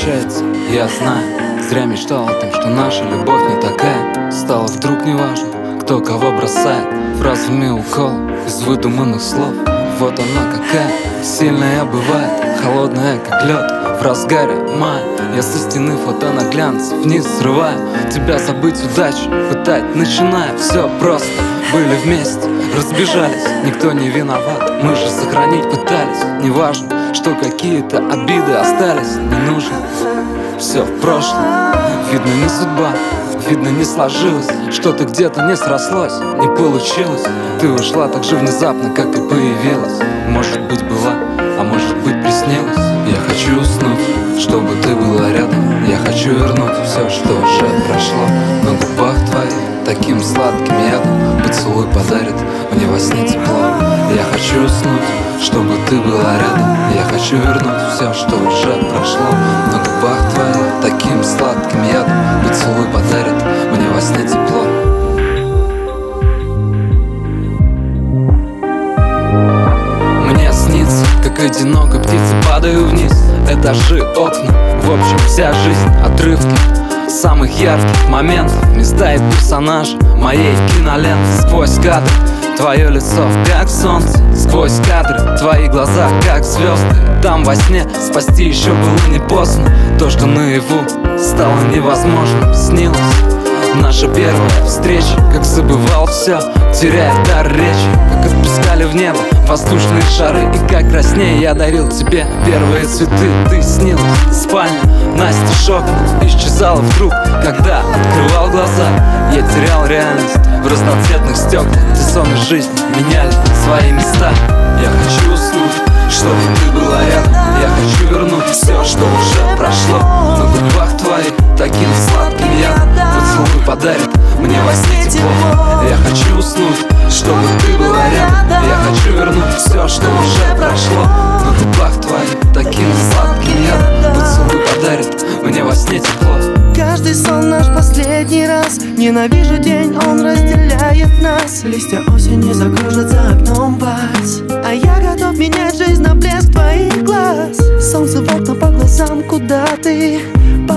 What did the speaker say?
кончается, я знаю. Зря мечтал о том, что наша любовь не такая. Стало вдруг неважно, кто кого бросает фразами укол из выдуманных слов. Вот она какая, сильная бывает, холодная как лед в разгаре мая. Я со стены фото на глянц вниз срываю. Тебя забыть удачу пытать начинаю. Все просто, были вместе, разбежались, никто не виноват. Мы же сохранить пытались. Неважно, что какие-то обиды остались. Не нужно, все в прошлом. Видно, не судьба, видно, не сложилось. Что-то где-то не срослось, не получилось. Ты ушла так же внезапно, как и появилась. Может быть была, а может быть приснилось. Я хочу уснуть, чтобы ты была рядом. Я хочу вернуть все, что уже прошло. На губах твоих таким сладким ядом поцелуй подарит мне во сне тепло. Я хочу уснуть, чтобы ты была рядом. Я хочу вернуть все, что уже прошло. На губах твоих таким сладким ядом поцелуй подарит мне во сне тепло. Мне снится, как одинокой птице падаю вниз. Этажи, окна, в общем вся жизнь, отрывки самых ярких моментов, места и персонажи моей киноленты. Сквозь кадры твое лицо, как солнце, сквозь кадры твои глаза, как звезды. Там во сне спасти еще было не поздно. То, что наяву стало невозможным, снилось. Наша первая встреча, как забывал все, теряя дар речи. Как отпускали в небо воздушные шары. И как краснее я дарил тебе первые цветы. Ты снилась, спальня, настежь окна исчезала вдруг, когда открывал глаза. Я терял реальность в разноцветных стеклах, где сон и жизнь меняли свои места. Я хочу уснуть, чтобы ты была рядом. Я хочу вернуть все, что уже прошло. На губах твоих таким сладким ядом поцелуй подарит мне во сне тепло. Я хочу уснуть, чтобы ты была рядом. Я хочу вернуть все, что уже прошло. На губах твоих таким сладким ядом поцелуй подарит мне во сне тепло. Каждый сон наш последний раз. Ненавижу день, он разделяет нас. Листья осени закружат за окном вас. А я готов менять жизнь на блеск твоих глаз. Солнце в окна по глазам, куда ты?